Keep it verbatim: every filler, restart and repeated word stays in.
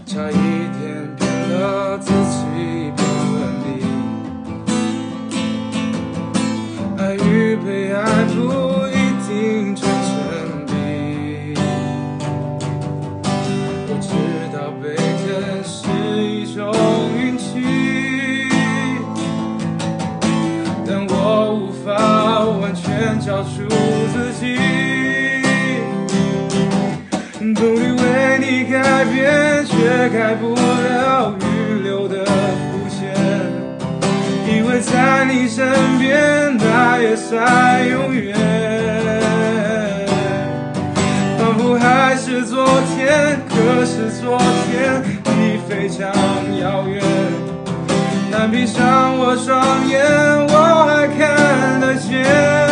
差一点变了自己，变了你。爱与被爱不一定成正比。我知道被疼是一种运气，但我无法完全交出自己。努力为你改变，却改不了预留的伏线。以为在你身边，那也算永远。仿佛还是昨天，可是昨天已非常遥远。但闭上我双眼，我还看得见。